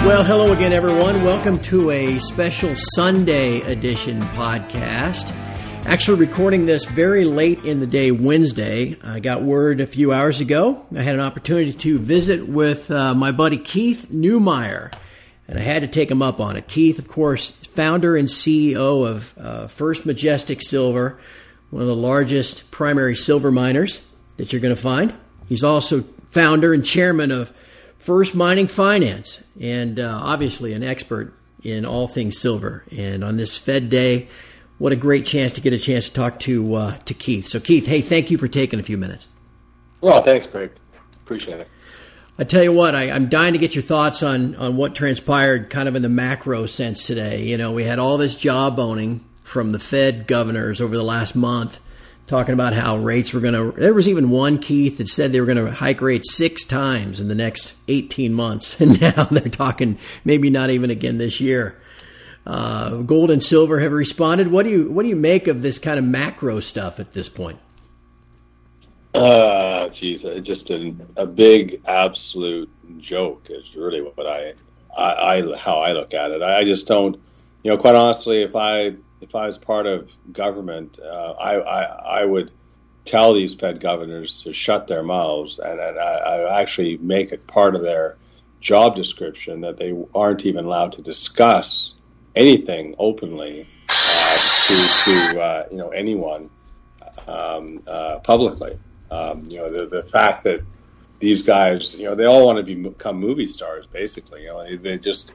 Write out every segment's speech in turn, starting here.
Well, hello again, everyone. Welcome to a special Sunday edition podcast. Actually recording this very late in the day, Wednesday. I got word a few hours ago. I had an opportunity to visit with my buddy Keith Neumeyer, and I had to take him up on it. Keith, of course, founder and CEO of First Majestic Silver, one of the largest primary silver miners that you're going to find. He's also founder and chairman of First Mining Finance, and obviously an expert in all things silver. And on this Fed Day, what a great chance to talk to Keith. So Keith, hey, thank you for taking a few minutes. Well, thanks, Greg. Appreciate it. I tell you what, I'm dying to get your thoughts on what transpired kind of in the macro sense today. You know, we had all this jawboning from the Fed governors over the last month, talking about how rates were there was even one, Keith, that said they were going to hike rates 6 times in the next 18 months. And now they're talking maybe not even again this year. Gold and silver have responded. What do you make of this kind of macro stuff at this point? Geez, just a big absolute joke is really what how I look at it. I just don't, quite honestly, if I was part of government, I would tell these Fed governors to shut their mouths, and I actually make it part of their job description that they aren't even allowed to discuss anything openly to anyone publicly. The fact that these guys, they all want to become movie stars, basically. They just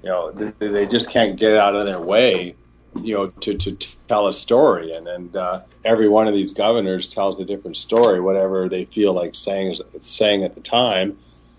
can't get out of their way, to tell a story, and every one of these governors tells a different story, whatever they feel like saying at the time,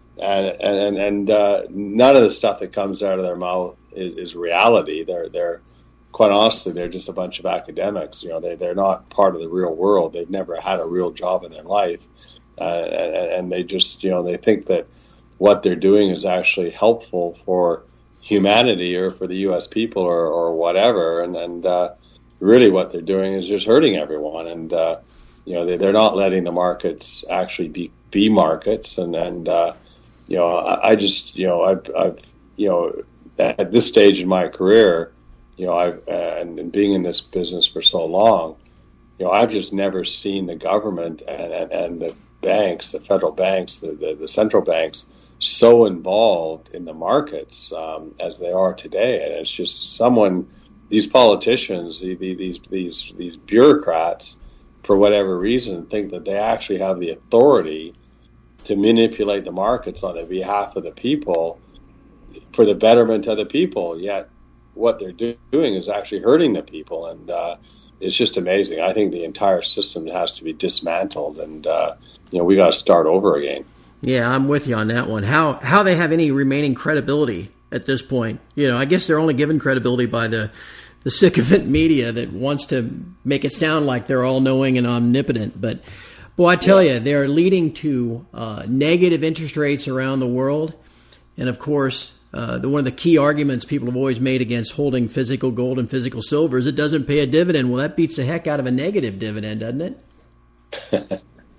and none of the stuff that comes out of their mouth is reality. They're quite honestly, they're just a bunch of academics. They're not part of the real world. They've never had a real job in their life, and they just they think that what they're doing is actually helpful for humanity or for the U.S. people or whatever, and really what they're doing is just hurting everyone, and they're not letting the markets actually be markets, and I just I've at this stage in my career, and being in this business for so long, I've just never seen the government and the banks, the federal banks, the central banks, so involved in the markets as they are today. And it's just these politicians, these bureaucrats, for whatever reason, think that they actually have the authority to manipulate the markets on the behalf of the people for the betterment of the people. Yet what they're doing is actually hurting the people. And it's just amazing. I think the entire system has to be dismantled, and we got to start over again. Yeah, I'm with you on that one. How they have any remaining credibility at this point? I guess they're only given credibility by the sycophant media that wants to make it sound like they're all-knowing and omnipotent. But, boy, I tell you, they're leading to negative interest rates around the world. And, of course, one of the key arguments people have always made against holding physical gold and physical silver is it doesn't pay a dividend. Well, that beats the heck out of a negative dividend, doesn't it?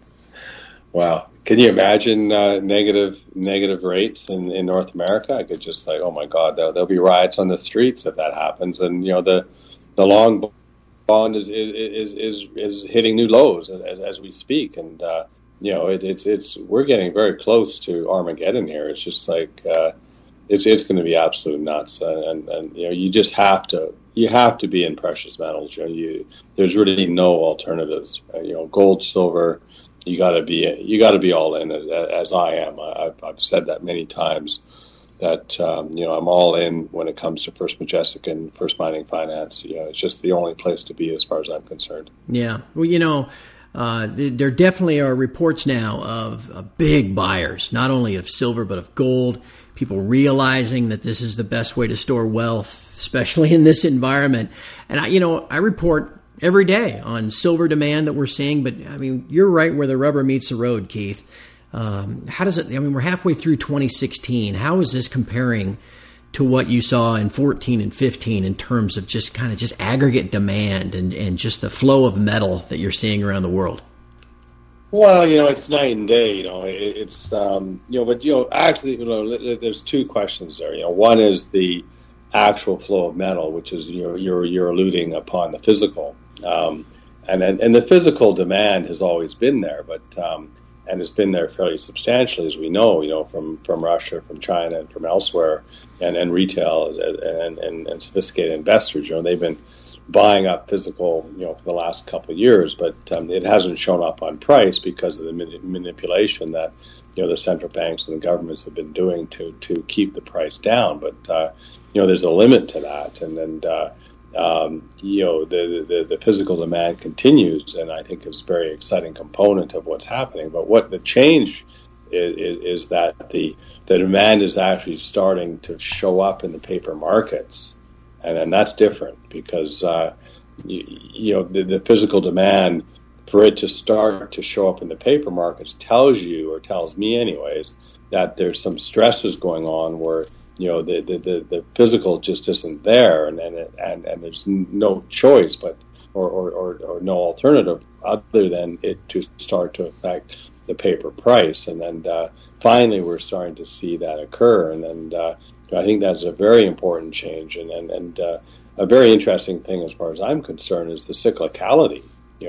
Wow. Can you imagine negative rates in North America? I could just oh my God, there'll be riots on the streets if that happens. And the long bond is hitting new lows as we speak. And we're getting very close to Armageddon here. It's just it's going to be absolute nuts. And you just have to be in precious metals. There's really no alternatives. Gold, silver. You got to be all in, as I am. I've said that many times, that I'm all in when it comes to First Majestic and First Mining Finance. It's just the only place to be as far as I'm concerned. Yeah, well, there definitely are reports now of big buyers, not only of silver but of gold. People realizing that this is the best way to store wealth, especially in this environment. And I report every day on silver demand that we're seeing, but I mean, you're right where the rubber meets the road, Keith. How does it, we're halfway through 2016. How is this comparing to what you saw in 14 and 15 in terms of just aggregate demand and just the flow of metal that you're seeing around the world? Well, it's night and day. It's but actually, there's two questions there. One is the actual flow of metal, which is you're alluding upon the physical, and the physical demand has always been there, but and it's been there fairly substantially, as we know, from Russia, from China, and from elsewhere, and retail and sophisticated investors. They've been buying up physical, for the last couple of years, but it hasn't shown up on price because of the manipulation that the central banks and the governments have been doing to keep the price down. But there's a limit to that, and the physical demand continues, and I think is a very exciting component of what's happening. But what the change is that the demand is actually starting to show up in the paper markets. And that's different because, the physical demand, for it to start to show up in the paper markets, tells you, or tells me anyways, that there's some stresses going on where, the physical just isn't there, and there's no choice or no alternative other than it to start to affect the paper price. And then finally we're starting to see that occur. And I think that's a very important change, and a very interesting thing as far as I'm concerned is the cyclicality.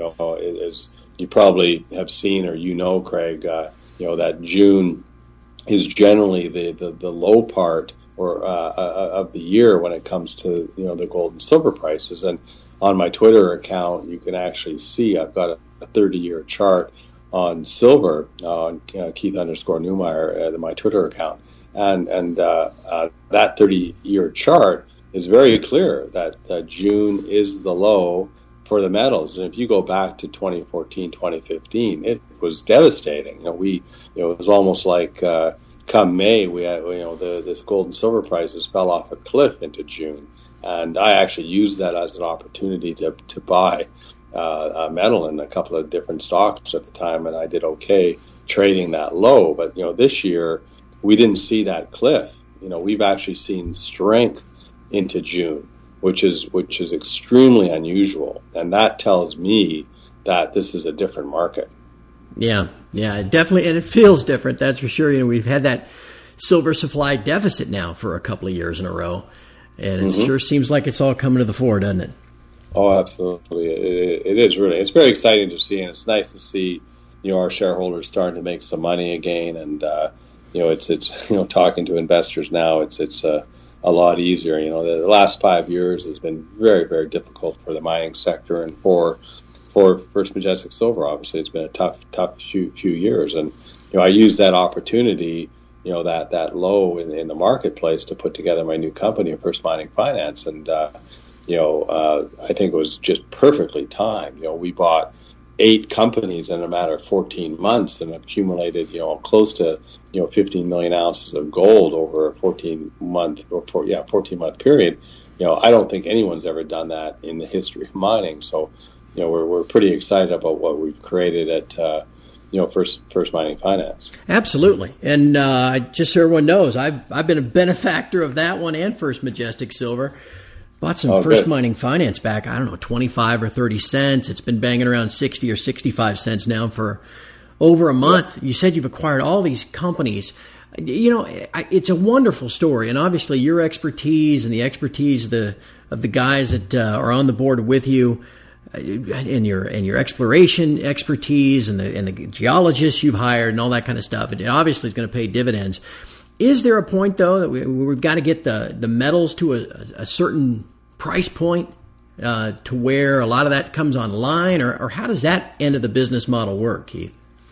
As you probably have seen, or Craig, that June is generally the low part of the year when it comes to the gold and silver prices. And on my Twitter account, you can actually see I've got a 30-year chart on silver on Keith_Neumeyer, my Twitter account. And that 30-year chart is very clear that June is the low for the metals. And if you go back to 2014, 2015, it was devastating. It was almost like come May, we had the gold and silver prices fell off a cliff into June. And I actually used that as an opportunity to buy metal in a couple of different stocks at the time, and I did okay trading that low. But this year, we didn't see that cliff. We've actually seen strength into June, which is extremely unusual, and that tells me that this is a different market. Yeah, definitely, and it feels different. That's for sure. We've had that silver supply deficit now for a couple of years in a row, and it sure seems like it's all coming to the fore, doesn't it? Oh, absolutely. It is really. It's very exciting to see, and it's nice to see our shareholders starting to make some money again, and it's talking to investors now. It's a lot easier. The last 5 years has been very, very difficult for the mining sector, and for First Majestic Silver. Obviously, it's been a tough few years, and I used that opportunity, that low in the marketplace to put together my new company, First Mining Finance, and I think it was just perfectly timed. We bought 8 companies in a matter of 14 months and accumulated, close to, 15 million ounces of gold over a 14-month period. I don't think anyone's ever done that in the history of mining. So, we're pretty excited about what we've created at, First Mining Finance. Absolutely. And just so everyone knows, I've been a benefactor of that one and First Majestic Silver. Bought some First Mining Finance back, 25 or 30 cents. It's been banging around 60 or 65 cents now for over a month. Yeah. You said you've acquired all these companies. It's a wonderful story, and obviously your expertise and the expertise of the guys that are on the board with you, and your exploration expertise and the geologists you've hired and all that kind of stuff. It obviously is going to pay dividends. Is there a point, though, that we've got to get the metals to a certain price point to where a lot of that comes online, or how does that end of the business model work, Keith?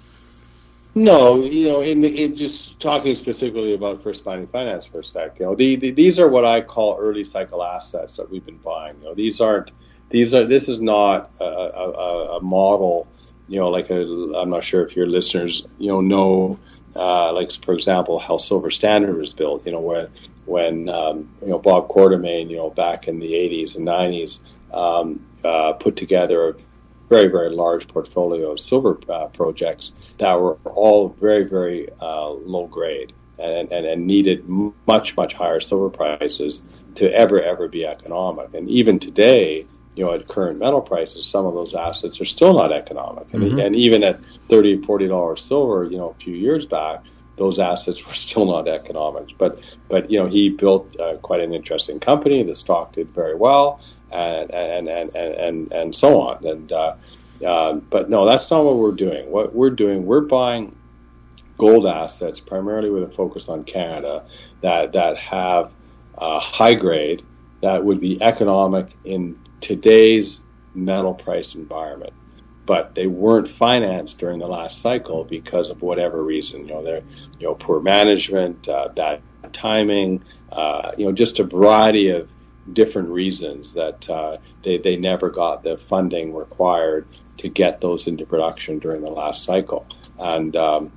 No, in just talking specifically about First Mining Finance for a sec, these are what I call early cycle assets that we've been buying. This is not a model, I'm not sure if your listeners, know, like, for example, how Silver Standard was built, when Bob Quartermain, back in the 80s and 90s, put together a very, very large portfolio of silver projects that were all very, very low grade and needed much, much higher silver prices to ever be economic. And even today, at current metal prices, some of those assets are still not economic. Mm-hmm. And even at $30, $40 silver, a few years back, those assets were still not economic. But he built quite an interesting company. The stock did very well, and so on. But no, that's not what we're doing. What we're doing, we're buying gold assets primarily with a focus on Canada that have high grade that would be economic in today's metal price environment. But they weren't financed during the last cycle because of whatever reason. They're poor management, bad timing, just a variety of different reasons that they never got the funding required to get those into production during the last cycle. And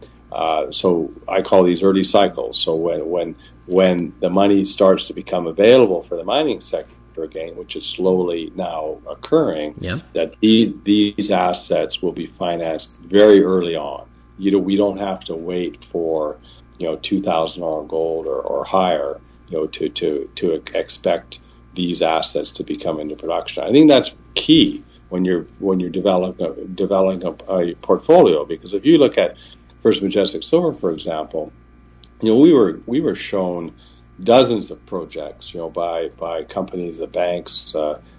so I call these early cycles. So when the money starts to become available for the mining sector again, which is slowly now occurring, that these assets will be financed very early on. We don't have to wait for $2,000 gold or higher to expect these assets to become into production. I think that's key when you're developing a portfolio, because if you look at First Majestic Silver, for example, we were shown dozens of projects, by companies, the banks,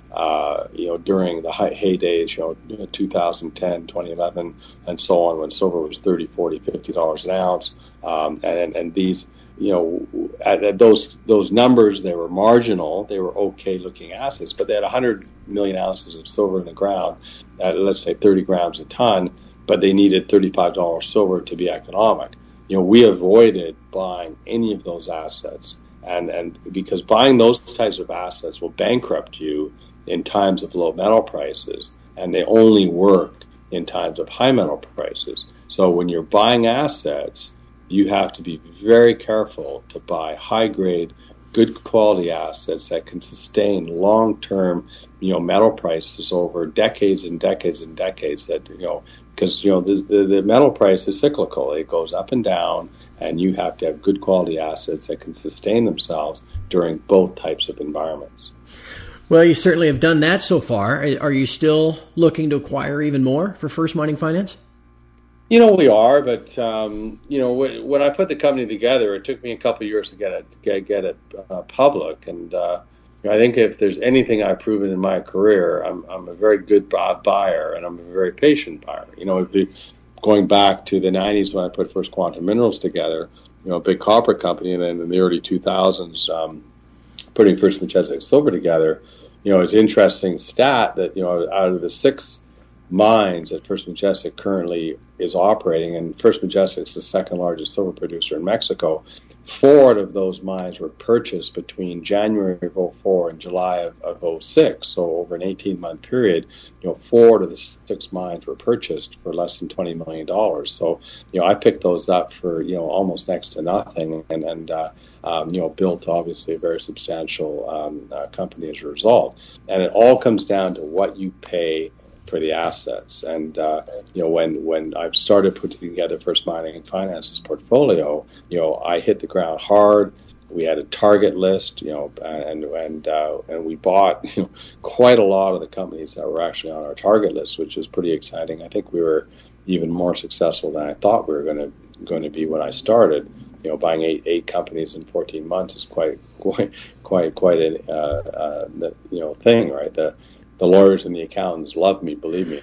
during the heydays, 2010, 2011, and so on, when silver was $30, $40, $50 an ounce, and these, at those numbers, they were marginal. They were okay looking assets, but they had 100 million ounces of silver in the ground at, let's say, 30 grams a ton, but they needed $35 silver to be economic. We avoided buying any of those assets, and because buying those types of assets will bankrupt you in times of low metal prices, and they only work in times of high metal prices. So when you're buying assets, you have to be very careful to buy high-grade, good quality assets that can sustain long-term, metal prices over decades and decades and decades. That because the metal price is cyclical; it goes up and down, and you have to have good quality assets that can sustain themselves during both types of environments. Well, you certainly have done that so far. Are you still looking to acquire even more for First Mining Finance? We are, but when I put the company together, it took me a couple of years to get it public. And I think if there's anything I've proven in my career, I'm a very good buyer, and I'm a very patient buyer. Going back to the 90s when I put First Quantum Minerals together, a big copper company, and then in the early 2000s, putting First Majestic Silver together, it's an interesting stat that out of the 6 mines that First Majestic currently is operating, and First Majestic is the second largest silver producer in Mexico, 4 of those mines were purchased between January of 2004 and July of 2006. So over an 18-month period, 4 of the 6 mines were purchased for less than $20 million. So, I picked those up for, almost next to nothing, and built obviously a very substantial company as a result. And it all comes down to what you pay for the assets. And when I started putting together First Mining Finance's portfolio, I hit the ground hard. We had a target list, and we bought quite a lot of the companies that were actually on our target list, which was pretty exciting. I think we were even more successful than I thought we were going to be when I started. Buying eight companies in 14 months is quite a thing, right? The lawyers and the accountants love me, believe me.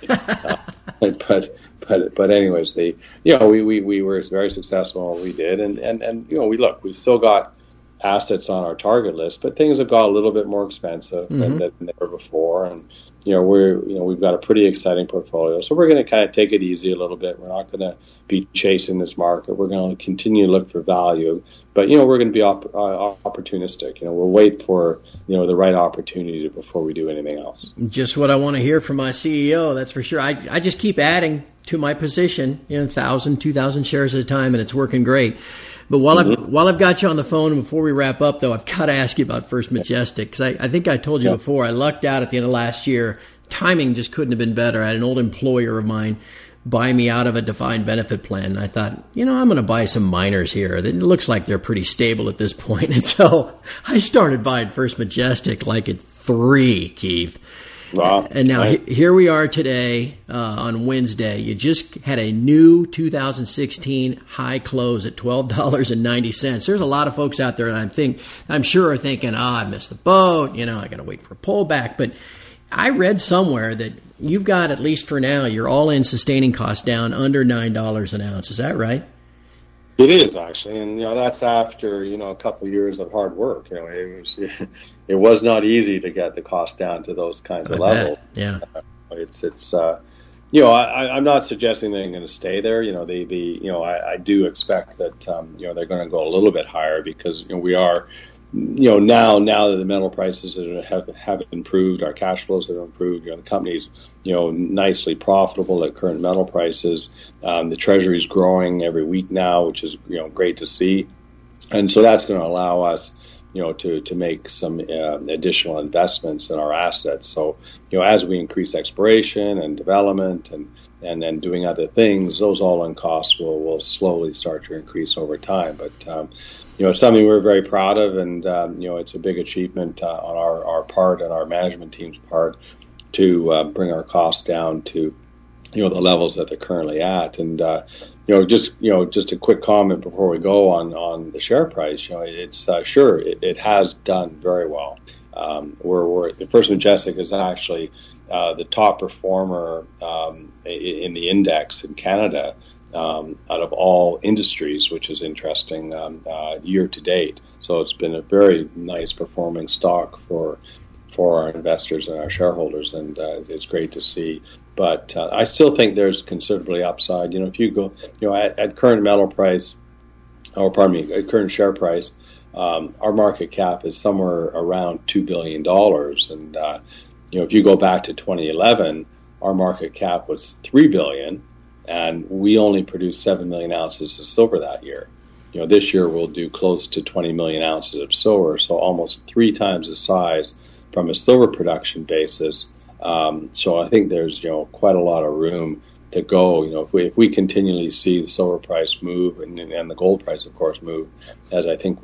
But anyways, we were very successful in what we did, and we still got assets on our target list, but things have got a little bit more expensive than they were before, and we've got a pretty exciting portfolio, so we're going to kind of take it easy a little bit. We're not going to be chasing this market. We're going to continue to look for value, but we're going to be opportunistic. We'll wait for the right opportunity before we do anything else. Just what I want to hear from my CEO, that's for sure. I just keep adding to my position, 1,000, 2,000 shares at a time, and it's working great. But while I've got you on the phone, and before we wrap up, though, I've got to ask you about First Majestic, because I think I told you before, I lucked out at the end of last year. Timing just couldn't have been better. I had an old employer of mine buy me out of a defined benefit plan. And I thought, I'm going to buy some miners here. It looks like they're pretty stable at this point. And so I started buying First Majestic like at 3, Keith. Wow. And now here we are today on Wednesday. You just had a new 2016 high close at $12.90. There's a lot of folks out there that I'm sure are thinking, I missed the boat. I got to wait for a pullback. But I read somewhere that you've got, at least for now, your all-in sustaining cost down under $9 an ounce. Is that right? It is, actually, and that's after a couple of years of hard work. It was not easy to get the cost down to those kinds of levels. Yeah, I'm not suggesting they're going to stay there. I do expect that they're going to go a little bit higher because we are. Now that the metal prices have improved, our cash flows have improved. The company's nicely profitable at current metal prices. The treasury is growing every week now, which is great to see, and so that's going to allow us to make some additional investments in our assets. So as we increase exploration and development and then doing other things, those all-in costs will slowly start to increase over time, but. It's something we're very proud of, and it's a big achievement on our part and our management team's part to bring our costs down to the levels that they're currently at. And just a quick comment before we go on the share price. It's it has done very well. The First Majestic is actually the top performer in the index in Canada. Out of all industries, which is interesting, year to date. So it's been a very nice performing stock for our investors and our shareholders, and it's great to see. But I still think there's considerably upside. If you go, at current metal price, at current share price, our market cap is somewhere around $2 billion. And if you go back to 2011, our market cap was $3 billion. And we only produced 7 million ounces of silver that year. This year we'll do close to 20 million ounces of silver, so almost 3 times the size from a silver production basis. So I think there's quite a lot of room to go. If we continually see the silver price move and the gold price, of course, move, as I think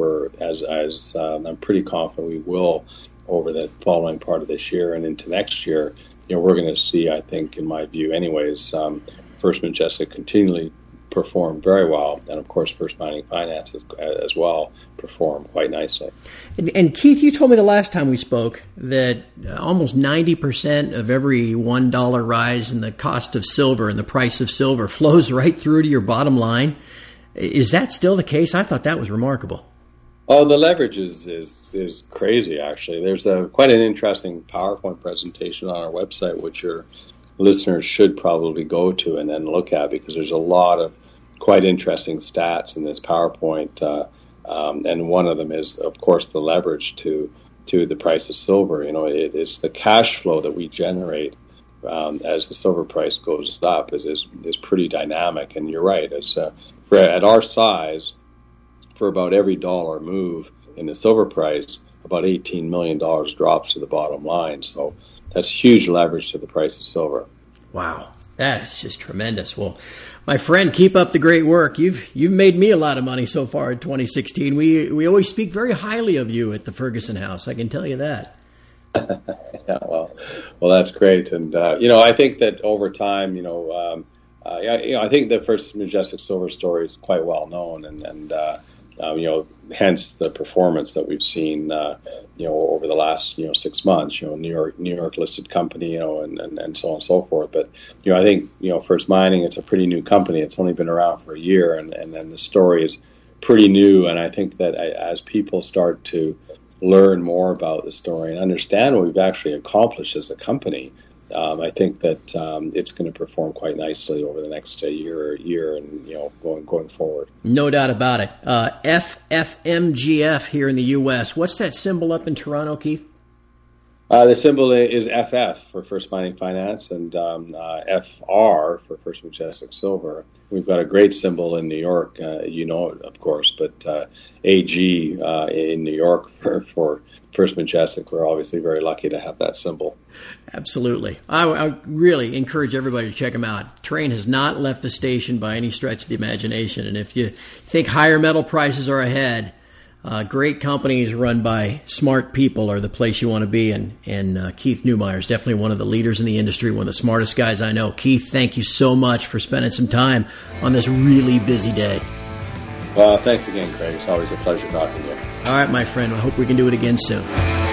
I'm pretty confident we will over the following part of this year and into next year. We're going to see, I think, in my view, anyways. First Majestic continually performed very well, and of course First Mining Finance as well performed quite nicely. And Keith, you told me the last time we spoke that almost 90% of every $1 rise in the cost of silver and the price of silver flows right through to your bottom line. Is that still the case? I thought that was remarkable. Oh, the leverage is crazy, actually. There's quite an interesting PowerPoint presentation on our website, which your listeners should probably go to and then look at, because there's a lot of quite interesting stats in this PowerPoint, and one of them is, of course, the leverage to the price of silver. It's the cash flow that we generate as the silver price goes up is pretty dynamic. And you're right, it's at our size, for about every dollar move in the silver price, about $18 million drops to the bottom line. So that's huge leverage to the price of silver. Wow, that's just tremendous. Well, my friend, keep up the great work. You've made me a lot of money so far in 2016. We always speak very highly of you at the Ferguson House. I can tell you that. Yeah, well, that's great. And I think that over time, I think the First Majestic Silver story is quite well known, and hence the performance that we've seen, over the last, 6 months, New York listed company, and so on and so forth. But, I think, First Mining, it's a pretty new company. It's only been around for a year, and the story is pretty new. And I think that as people start to learn more about the story and understand what we've actually accomplished as a company, I think that it's going to perform quite nicely over the next year and going forward. No doubt about it. FFMGF here in the U.S. What's that symbol up in Toronto, Keith? The symbol is FF for First Mining Finance, and FR for First Majestic Silver. We've got a great symbol in New York, of course, but AG in New York for First Majestic. We're obviously very lucky to have that symbol. Absolutely. I really encourage everybody to check them out. Train has not left the station by any stretch of the imagination, and if you think higher metal prices are ahead, Great companies run by smart people are the place you want to be, and Keith Neumeyer is definitely one of the leaders in the industry, one of the smartest guys I know. Keith, thank you so much for spending some time on this really busy day. Well, thanks again, Craig. It's always a pleasure talking to you. All right, my friend. I hope we can do it again soon.